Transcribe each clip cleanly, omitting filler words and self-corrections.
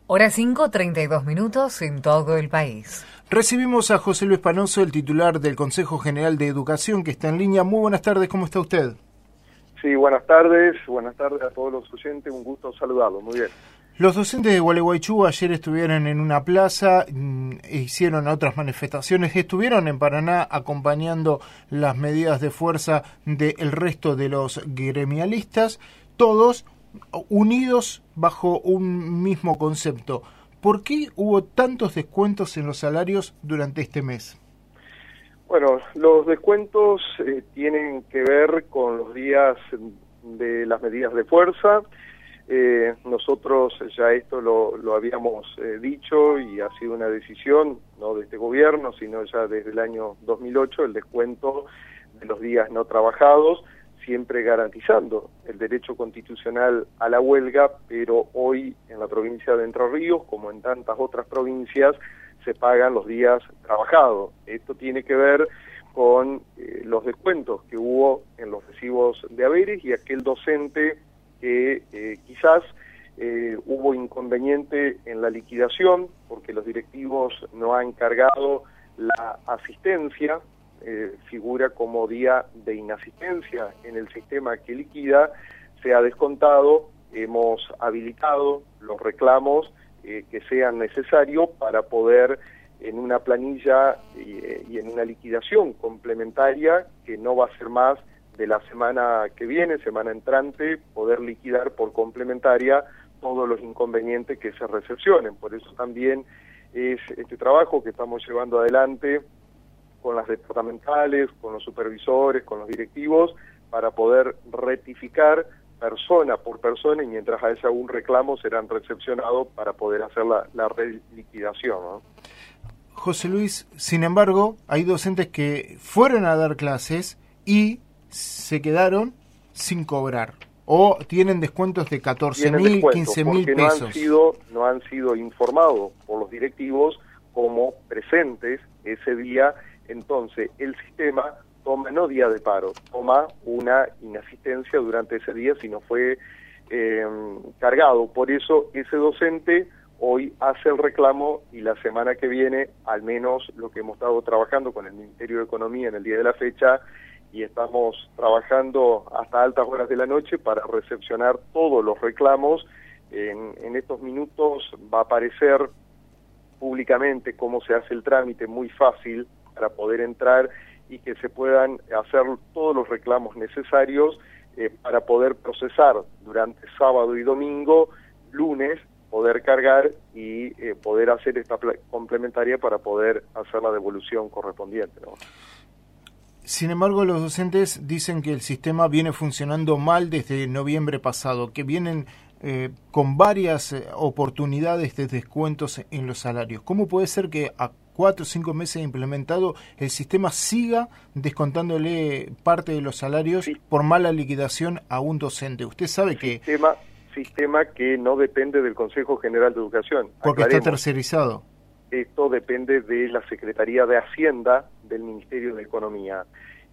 Hora 5:32 en todo el país. Recibimos a José Luis Panoso, el titular del Consejo General de Educación, que está en línea. Muy buenas tardes, ¿cómo está usted? Sí, buenas tardes a todos los oyentes, un gusto saludarlos, muy bien. Los docentes de Gualeguaychú ayer estuvieron en una plaza, hicieron otras manifestaciones, estuvieron en Paraná acompañando las medidas de fuerza del resto de los gremialistas, todos unidos bajo un mismo concepto. ¿Por qué hubo tantos descuentos en los salarios durante este mes? Bueno, los descuentos tienen que ver con los días de las medidas de fuerza. Nosotros ya esto lo habíamos dicho y ha sido una decisión no de este gobierno, sino ya desde el año 2008, el descuento de los días no trabajados, siempre garantizando el derecho constitucional a la huelga, pero hoy en la provincia de Entre Ríos, como en tantas otras provincias, se pagan los días trabajados. Esto tiene que ver con los descuentos que hubo en los recibos de haberes y aquel docente que quizás hubo inconveniente en la liquidación porque los directivos no han cargado la asistencia, figura como día de inasistencia en el sistema que liquida, se ha descontado, hemos habilitado los reclamos que sean necesarios para poder en una planilla y en una liquidación complementaria que no va a ser más de la semana que viene, semana entrante, poder liquidar por complementaria todos los inconvenientes que se recepcionen. Por eso también es este trabajo que estamos llevando adelante con las departamentales, con los supervisores, con los directivos, para poder rectificar persona por persona y mientras haya un reclamo serán recepcionados para poder hacer la reliquidación, ¿no? José Luis, sin embargo, hay docentes que fueron a dar clases y se quedaron sin cobrar o tienen descuentos de 14.000, 15.000 pesos. No han sido informados por los directivos como presentes ese día, entonces el sistema toma no día de paro, toma una inasistencia durante ese día si no fue cargado. Por eso ese docente hoy hace el reclamo y la semana que viene, al menos lo que hemos estado trabajando con el Ministerio de Economía en el día de la fecha, y estamos trabajando hasta altas horas de la noche para recepcionar todos los reclamos. En estos minutos va a aparecer públicamente cómo se hace el trámite, muy fácil para poder entrar y que se puedan hacer todos los reclamos necesarios para poder procesar durante sábado y domingo, lunes, poder cargar y poder hacer esta complementaria para poder hacer la devolución correspondiente, ¿no? Sin embargo, los docentes dicen que el sistema viene funcionando mal desde noviembre pasado, que vienen con varias oportunidades de descuentos en los salarios. ¿Cómo puede ser que a 4 o 5 meses implementado el sistema siga descontándole parte de los salarios por mala liquidación a un docente? Usted sabe que... Sistema que no depende del Consejo General de Educación. Porque está tercerizado. Esto depende de la Secretaría de Hacienda del Ministerio de Economía.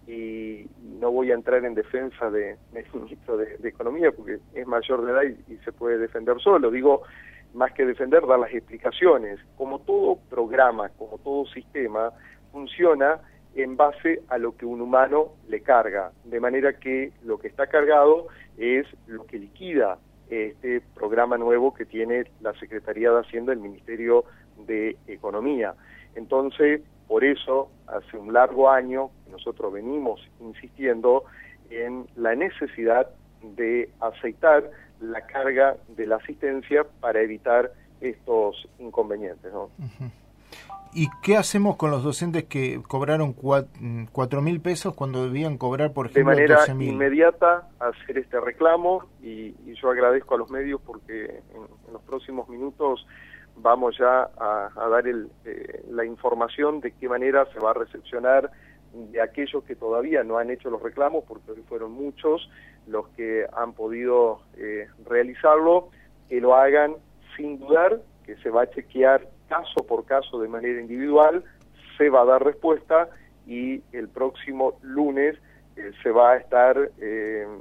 Y no voy a entrar en defensa del ministro de Economía porque es mayor de edad y se puede defender solo. Digo, más que defender, dar las explicaciones. Como todo programa, como todo sistema, funciona en base a lo que un humano le carga. De manera que lo que está cargado es lo que liquida este programa nuevo que tiene la Secretaría de Hacienda del Ministerio de Economía. Entonces, por eso, hace un largo año, nosotros venimos insistiendo en la necesidad de aceitar la carga de la asistencia para evitar estos inconvenientes, ¿no? Uh-huh. ¿Y qué hacemos con los docentes que cobraron 4.000 pesos cuando debían cobrar, por ejemplo, 12.000? De manera inmediata hacer este reclamo y yo agradezco a los medios porque en los próximos minutos vamos ya a dar la información de qué manera se va a recepcionar de aquellos que todavía no han hecho los reclamos, porque hoy fueron muchos los que han podido realizarlo, que lo hagan sin dudar, que se va a chequear caso por caso de manera individual, se va a dar respuesta y el próximo lunes se va a estar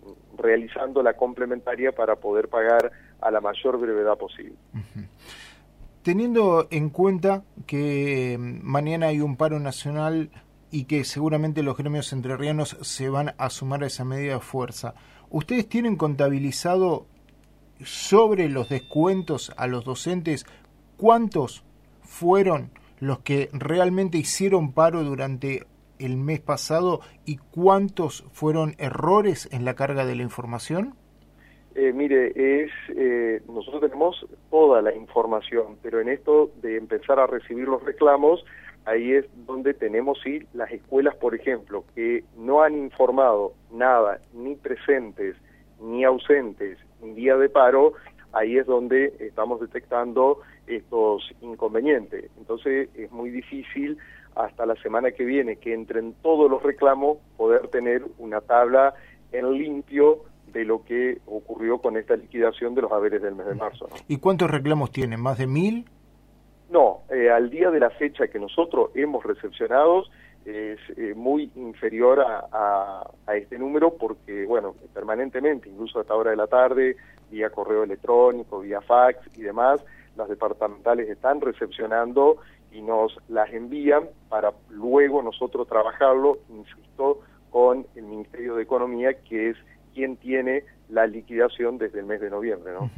realizando la complementaria para poder pagar a la mayor brevedad posible. Uh-huh. Teniendo en cuenta que mañana hay un paro nacional y que seguramente los gremios entrerrianos se van a sumar a esa medida de fuerza, ¿ustedes tienen contabilizado sobre los descuentos a los docentes cuántos fueron los que realmente hicieron paro durante el mes pasado y cuántos fueron errores en la carga de la información? Mire, nosotros tenemos toda la información, pero en esto de empezar a recibir los reclamos, ahí es donde tenemos sí las escuelas, por ejemplo, que no han informado nada, ni presentes, ni ausentes, en día de paro, ahí es donde estamos detectando estos inconvenientes. Entonces es muy difícil hasta la semana que viene, que entren todos los reclamos, poder tener una tabla en limpio de lo que ocurrió con esta liquidación de los haberes del mes de marzo, ¿no? ¿Y cuántos reclamos tienen? ¿Más de 1.000? No, al día de la fecha que nosotros hemos recepcionado es muy inferior a este número porque, bueno, permanentemente, incluso a esta hora de la tarde, vía correo electrónico, vía fax y demás, las departamentales están recepcionando y nos las envían para luego nosotros trabajarlo, insisto, con el Ministerio de Economía, que es quien tiene la liquidación desde el mes de noviembre, ¿no?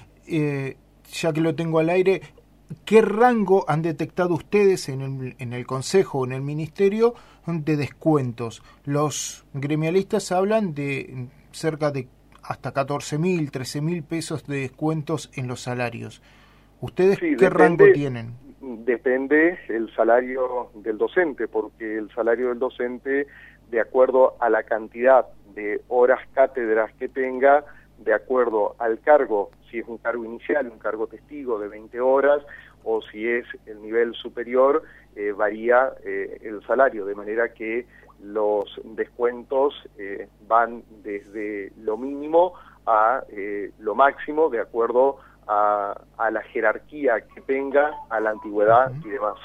Ya que lo tengo al aire, ¿qué rango han detectado ustedes en el Consejo o en el Ministerio de descuentos? Los gremialistas hablan de cerca de hasta 14.000, 13.000 pesos de descuentos en los salarios. ¿Ustedes sí, qué rango tienen? Depende el salario del docente, porque el salario del docente, de acuerdo a la cantidad de horas cátedras que tenga, de acuerdo al cargo, si es un cargo inicial, un cargo testigo de 20 horas, o si es el nivel superior, varía el salario, de manera que los descuentos van desde lo mínimo a lo máximo, de acuerdo a la jerarquía que tenga, a la antigüedad y demás.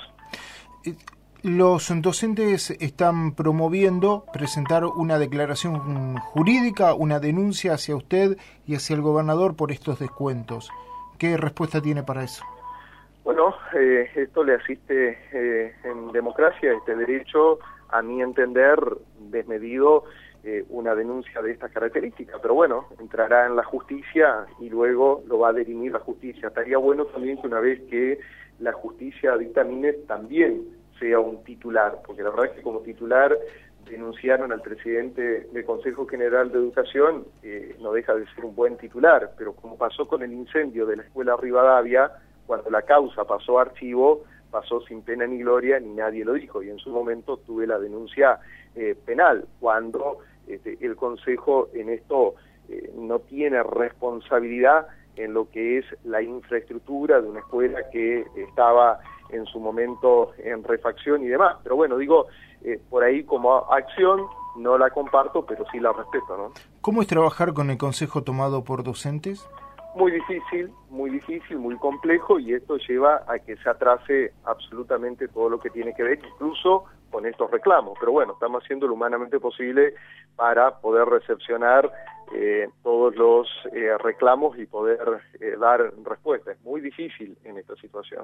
Los docentes están promoviendo presentar una declaración jurídica, una denuncia hacia usted y hacia el gobernador por estos descuentos. ¿Qué respuesta tiene para eso? Bueno, esto le asiste en democracia, este derecho, a mi entender, desmedido, una denuncia de estas características, pero bueno, entrará en la justicia y luego lo va a dirimir la justicia. Estaría bueno también que una vez que la justicia dictamine también sea un titular, porque la verdad es que como titular denunciaron al presidente del Consejo General de Educación, no deja de ser un buen titular, pero como pasó con el incendio de la escuela Rivadavia, cuando la causa pasó a archivo, pasó sin pena ni gloria, ni nadie lo dijo, y en su momento tuve la denuncia penal, cuando el Consejo en esto no tiene responsabilidad en lo que es la infraestructura de una escuela que estaba en su momento en refacción y demás. Pero bueno, digo, por ahí como acción no la comparto, pero sí la respeto, ¿no? ¿Cómo es trabajar con el consejo tomado por docentes? Muy difícil, muy complejo, y esto lleva a que se atrase absolutamente todo lo que tiene que ver, incluso con estos reclamos. Pero bueno, estamos haciendo lo humanamente posible para poder recepcionar todos los reclamos y poder dar respuesta. Es muy difícil en esta situación.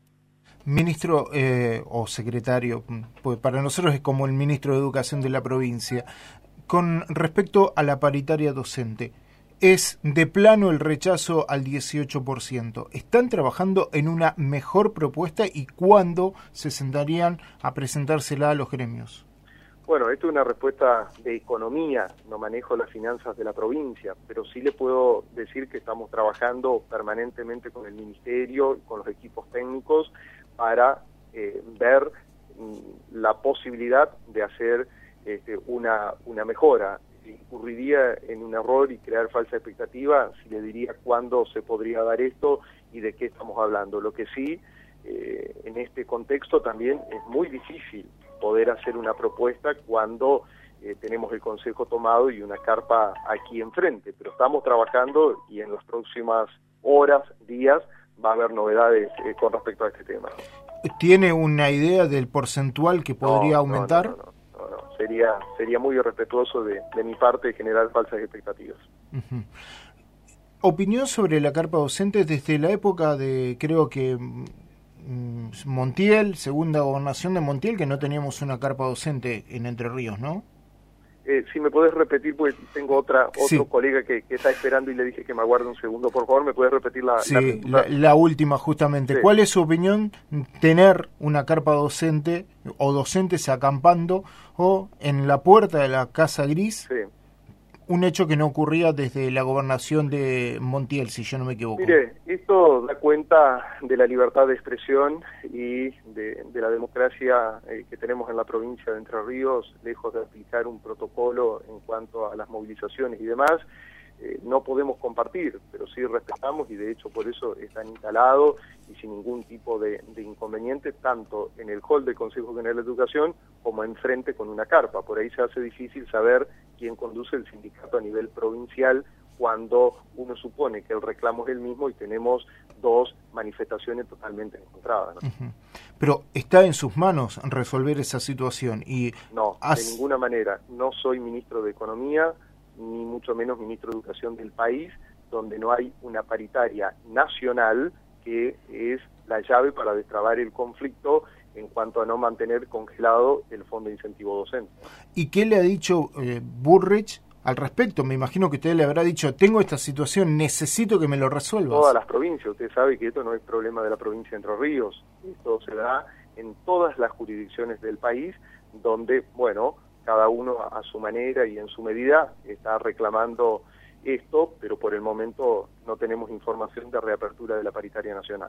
Ministro o secretario, pues para nosotros es como el ministro de Educación de la provincia, con respecto a la paritaria docente, es de plano el rechazo al 18%. ¿Están trabajando en una mejor propuesta y cuándo se sentarían a presentársela a los gremios? Bueno, esto es una respuesta de economía, no manejo las finanzas de la provincia, pero sí le puedo decir que estamos trabajando permanentemente con el ministerio, con los equipos técnicos, para ver la posibilidad de hacer una mejora. Incurriría en un error y crear falsa expectativa si le diría cuándo se podría dar esto y de qué estamos hablando. Lo que sí, en este contexto también es muy difícil poder hacer una propuesta cuando tenemos el consejo tomado y una carpa aquí enfrente, pero estamos trabajando y en las próximas horas, días, va a haber novedades con respecto a este tema. ¿Tiene una idea del porcentual que podría aumentar? No. Sería muy irrespetuoso de mi parte generar falsas expectativas. Opinión sobre la carpa docente desde la época de, creo que Montiel, segunda gobernación de Montiel, que no teníamos una carpa docente en Entre Ríos, ¿no? Si me podés repetir, pues tengo otro sí. colega que está esperando y le dije que me aguarde un segundo, por favor, ¿me podés repetir la última justamente? Sí. ¿Cuál es su opinión tener una carpa docente o docentes acampando o en la puerta de la Casa Gris? Sí. Un hecho que no ocurría desde la gobernación de Montiel, si yo no me equivoco. Mire, esto da cuenta de la libertad de expresión y de la democracia que tenemos en la provincia de Entre Ríos, lejos de aplicar un protocolo en cuanto a las movilizaciones y demás. No podemos compartir, pero sí respetamos y de hecho por eso están instalados y sin ningún tipo de inconveniente, tanto en el hall del Consejo General de Educación como enfrente con una carpa. Por ahí se hace difícil saber quién conduce el sindicato a nivel provincial cuando uno supone que el reclamo es el mismo y tenemos dos manifestaciones totalmente encontradas, ¿no? Uh-huh. Pero está en sus manos resolver esa situación y... No, de ninguna manera. No soy ministro de Economía, ni mucho menos ministro de Educación del país, donde no hay una paritaria nacional que es la llave para destrabar el conflicto en cuanto a no mantener congelado el Fondo de Incentivo Docente. ¿Y qué le ha dicho Bullrich al respecto? Me imagino que usted le habrá dicho, tengo esta situación, necesito que me lo resuelvas. Todas las provincias, usted sabe que esto no es problema de la provincia de Entre Ríos, esto se da en todas las jurisdicciones del país, donde, bueno, cada uno a su manera y en su medida está reclamando esto, pero por el momento no tenemos información de reapertura de la paritaria nacional.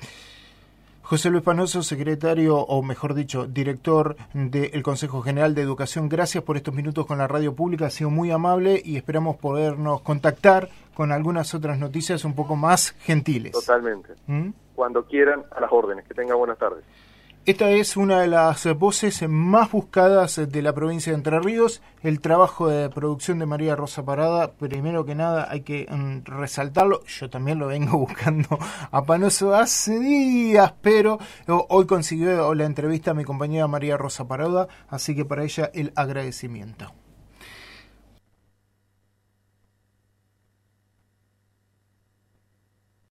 José Luis Panoso, secretario, o mejor dicho, director del Consejo General de Educación, gracias por estos minutos con la radio pública, ha sido muy amable y esperamos podernos contactar con algunas otras noticias un poco más gentiles. Totalmente. Cuando quieran, a las órdenes. Que tengan buenas tardes. Esta es una de las voces más buscadas de la provincia de Entre Ríos, el trabajo de producción de María Rosa Parada. Primero que nada hay que resaltarlo, yo también lo vengo buscando a Panoso hace días, pero hoy consiguió la entrevista a mi compañera María Rosa Parada, así que para ella el agradecimiento.